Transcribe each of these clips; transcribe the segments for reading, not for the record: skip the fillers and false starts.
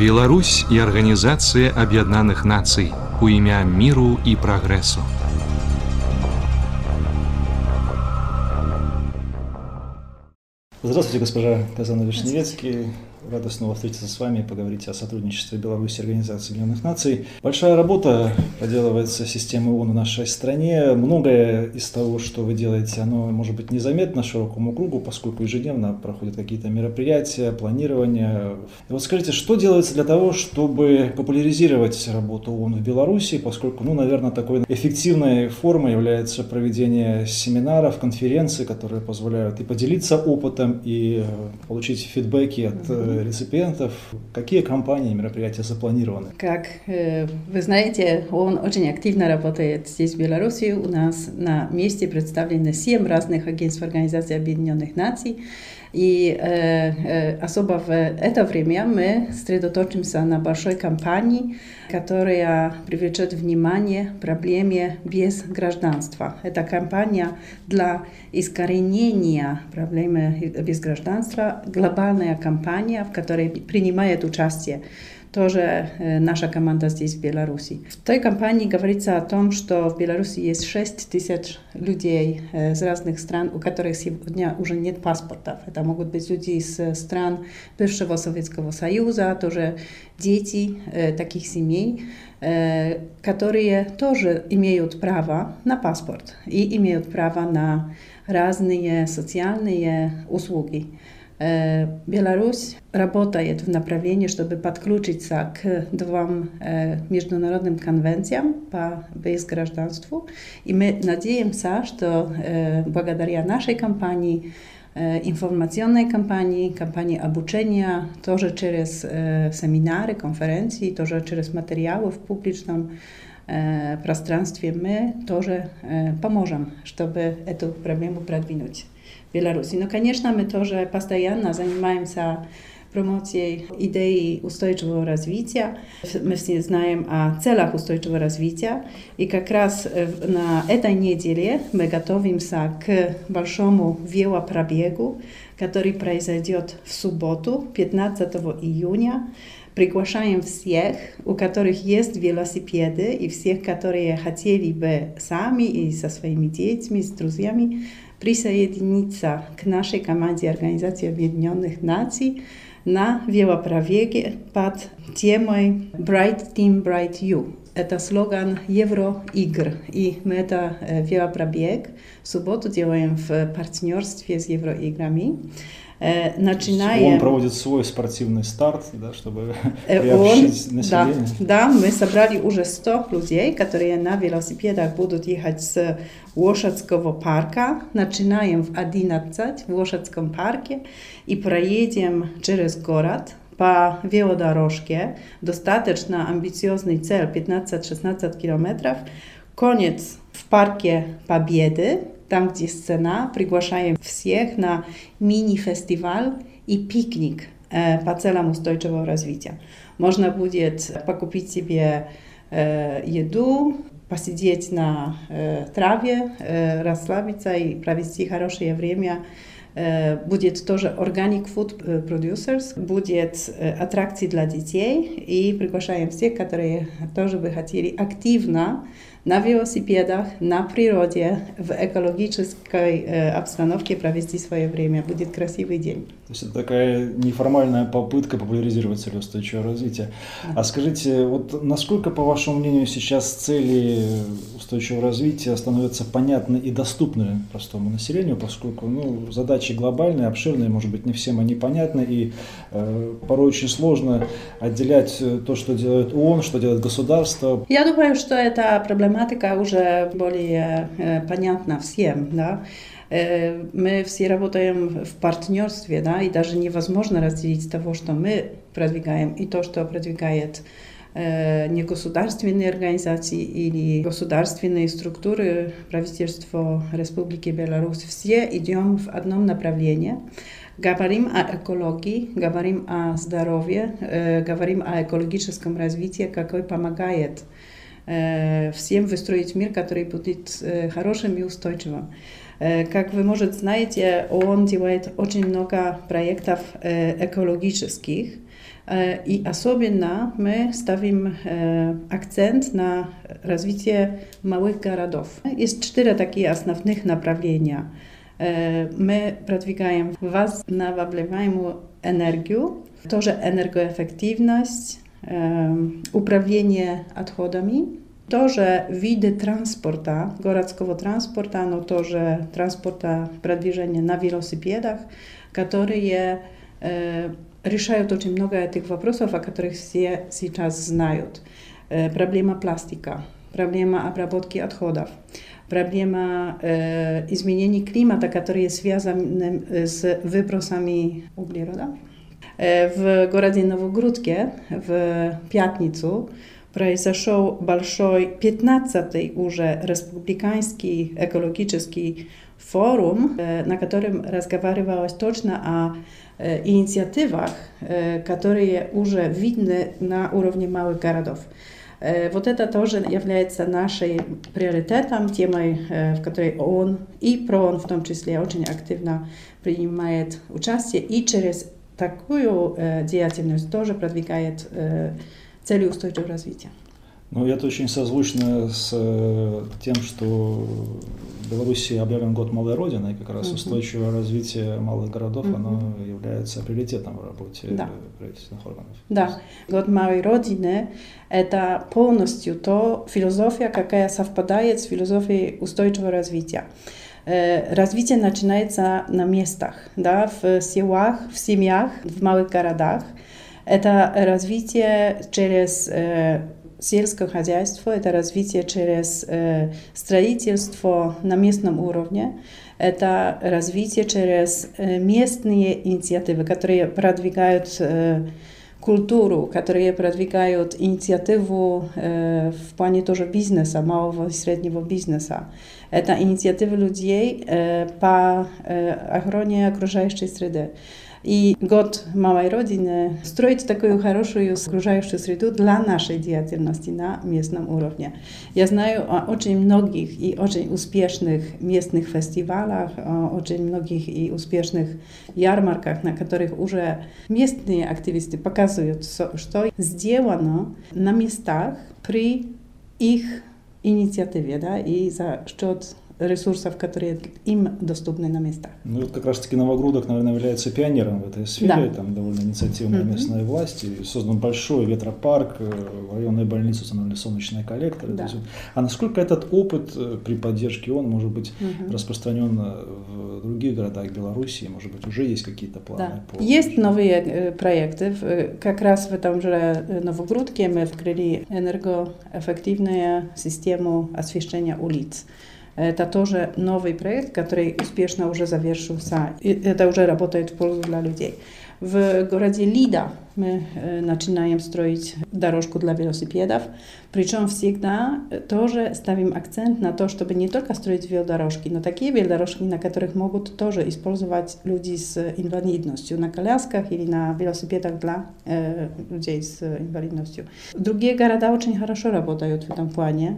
Беларусь и Организация Объединенных Наций у имя миру и прогрессу. Здравствуйте, госпожа Казанович-Невецкий. Рада снова встретиться с вами и поговорить о сотрудничестве Беларуси и Организации Объединенных Наций. Большая работа проделывается системой ООН в нашей стране. Многое из того, что вы делаете, оно может быть незаметно широкому кругу, поскольку ежедневно проходят какие-то мероприятия, планирование. И вот скажите, что делается для того, чтобы популяризировать работу ООН в Беларуси, поскольку, наверное, такой эффективной формой является проведение семинаров, конференций, которые позволяют и поделиться опытом, и получить фидбэки от реципиентов. Какие кампании, мероприятия запланированы? Как вы знаете, он очень активно работает здесь, в Беларуси. У нас на месте представлены 7 разных агентств Организации Объединенных Наций. И особо в это время мы сосредоточимся на большой кампании, которая привлечет внимание к проблеме без гражданства. Это кампания для искоренения проблемы без гражданства, глобальная кампания, в которой принимает участие тоже наша команда здесь, в Беларуси. В той кампании говорится о том, что в Беларуси есть 6 тысяч людей из разных стран, у которых сегодня уже нет паспортов. Это могут быть люди из стран бывшего Советского Союза, тоже дети таких семей, которые тоже имеют право на паспорт и имеют право на разные социальные услуги. Беларусь работает в направлении, чтобы подключиться к 2 международным конвенциям по безгражданству. И мы надеемся, что благодаря нашей кампании, информационной кампании обучения, тоже через семинары, конференции, тоже через материалы в публичном пространстве, мы тоже поможем, чтобы эту проблему продвинуть в Беларуси. Но, конечно, мы тоже постоянно занимаемся промоцией идеи устойчивого развития. Мы все знаем о целях устойчивого развития. И как раз на этой неделе мы готовимся к большому велопробегу, который произойдет в субботу, 15 июня. Приглашаем всех, у которых есть велосипеды, и всех, которые хотели бы сами и со своими детьми, с друзьями присоединиться к нашей команде Организации Объединенных Наций на велопробеге под темой Bright Team, Bright You. Это слоган Евроигр. И мы это велопробег в субботу делаем в партнерстве с Евроиграми. Он проводит свой спортивный старт, да, чтобы приобщить население. Да, мы собрали уже 100 людей, которые на велосипедах будут ехать с Лошадского парка. Начинаем в 11 в Лошадском парке и проедем через город по велодорожке. Достаточно амбициозный цель 15-16 километров. Конец в парке Победы. Там, где сцена, приглашаем всех на мини-фестиваль и пикник по целям устойчивого развития. Можно будет покупить себе еду, посидеть на траве, расслабиться и провести хорошее время. Будет тоже Organic Food Producers, будет аттракции для детей, и приглашаем всех, которые тоже бы хотели активно на велосипедах, на природе, в экологической обстановке провести свое время. Будет красивый день. То есть это такая неформальная попытка популяризировать цели устойчивого развития. А скажите, вот насколько, по вашему мнению, сейчас цели устойчивого развития становятся понятны и доступны простому населению, поскольку задачи глобальные, обширные, может быть, не всем они понятны, и порой очень сложно отделять то, что делает ООН, что делает государство. Я думаю, что эта проблематика уже более понятна всем, да. Мы все работаем в партнерстве, да, и даже невозможно разделить того, что мы продвигаем, и то, что продвигает негосударственные организации или государственные структуры правительства Республики Беларусь. Все идем в одном направлении. Говорим о экологии, говорим о здоровье, говорим о экологическом развитии, какой помогает всем выстроить мир, который будет хорошим и устойчивым. Как вы, может, знаете, ООН делает очень много проектов экологических, и особенно мы ставим акцент на развитие малых городов. Есть 4 такие основных направления. Мы продвигаем возобновляемую энергию, тоже энергоэффективность, управление отходами, тоже виды транспорта, городского транспорта, но тоже транспорта продвижения на велосипедах, которые решают очень много этих вопросов, о которых все сейчас знают. Проблема пластика, проблема обработки отходов, проблема изменений климата, которые связаны с выбросами углерода. В городе Новогрудке в пятницу произошел большой 15-й уже республиканский экологический форум, на котором разговаривалось точно о инициативах, которые уже видны на уровне малых городов. Вот это тоже является нашим приоритетом, темой, в которой ООН и ПРООН в том числе очень активно принимает участие и через такую деятельность тоже продвигает цели устойчивого развития. Ну, это очень созвучно с тем, что в Беларуси объявлен год Малой Родины, и как раз устойчивое развитие малых городов, оно является приоритетом в работе правительственных органов. Да, год Малой Родины – это полностью то философия, какая совпадает с философией устойчивого развития. Развитие начинается на местах, да, в селах, в семьях, в малых городах. Это развитие через сельское хозяйство, это развитие через строительство на местном уровне, это развитие через местные инициативы, которые продвигают культуру, которые продвигают инициативу в плане тоже бизнеса, малого и среднего бизнеса. Это инициативы людей по охране окружающей среды. И год Малой Родины строит такую хорошую окружающую среду для нашей деятельности на местном уровне. Я знаю о очень многих и очень успешных местных фестивалях, о очень многих и успешных ярмарках, на которых уже местные активисты показывают, что сделано на местах при их инициативе, да, и за счет ресурсов, которые им доступны на местах. Ну вот как раз-таки Новогрудок, наверное, является пионером в этой сфере, да. Там довольно инициативная местная власть, и создан большой ветропарк, в районной больнице установлены солнечные коллекторы. Да. А насколько этот опыт при поддержке ООН может быть распространен в других городах Беларуси, может быть, уже есть какие-то планы? Да. Есть новые проекты, как раз в этом же Новогрудке мы открыли энергоэффективную систему освещения улиц. Это тоже новый проект, который успешно уже завершился. И это уже работает в пользу для людей. В городе Лида мы начинаем строить дорожку для велосипедов. Причем всегда тоже ставим акцент на то, чтобы не только строить велодорожки, но такие велодорожки, на которых могут тоже использовать люди с инвалидностью, на колясках или на велосипедах для людей с инвалидностью. Другие города очень хорошо работают в этом плане.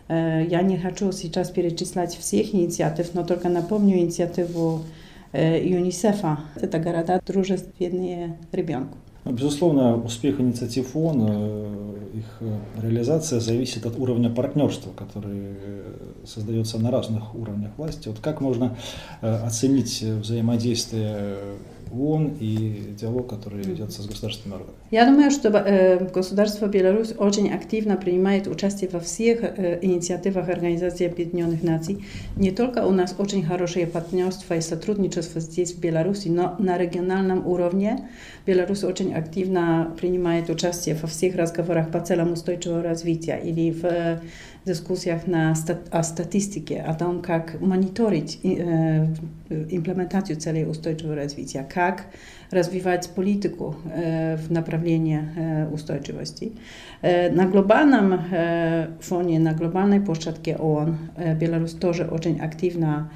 Я не хочу сейчас перечислять всех инициатив, но только напомню инициативу ЮНИСЕФа. Это города дружественные ребенку. Безусловно, успех инициатив ООН, их реализация зависит от уровня партнерства, который создается на разных уровнях власти. Вот как можно оценить взаимодействие ООН и диалог, который ведется с государственными органами? Я думаю, что государство Беларусь очень активно принимает участие во всех инициативах Организации Объединенных Наций. Не только у нас очень хорошие партнерства и сотрудничество здесь, в Беларуси, но на региональном уровне Беларусь очень активно принимает участие во всех разговорах по целям устойчивого развития или в дискуссиях о статистике, о том, как мониторить имплементацию целей устойчивого развития, как развивать политику в направлении устойчивости. На глобальном фоне, на глобальной площадке ООН Беларусь тоже очень активно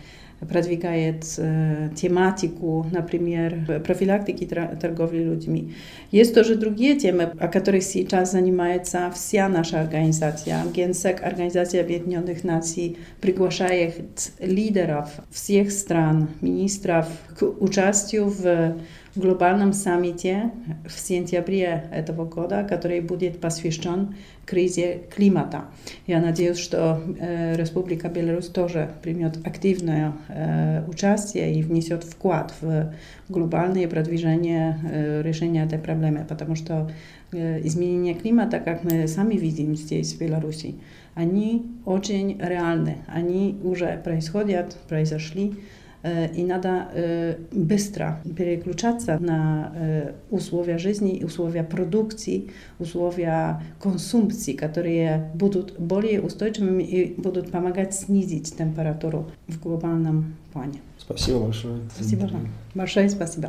продвигает тематику, например, профилактики торговли людьми. Есть тоже другие темы, о которых сейчас занимается вся наша организация. Генсек, Организация Объединенных Наций, приглашает лидеров всех стран, министров к участию в глобальном саммите в сентябре этого года, который будет посвящен кризе климата. Я надеюсь, что Республика Беларусь тоже примет активное участие и внесет вклад в глобальное продвижение решения этой проблемы, потому что изменения климата, как мы сами видим здесь, в Беларуси, они очень реальны, они уже происходят, произошли, и надо быстро переключаться на условия жизни, условия продукции, условия консумпции, которые будут более устойчивыми и будут помогать снизить температуру в глобальном плане. Спасибо большое. Спасибо вам. Большое спасибо.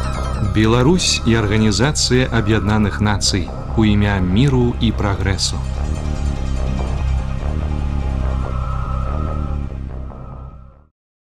Беларусь и Организация Объединенных Наций у імя миру и прогрессу.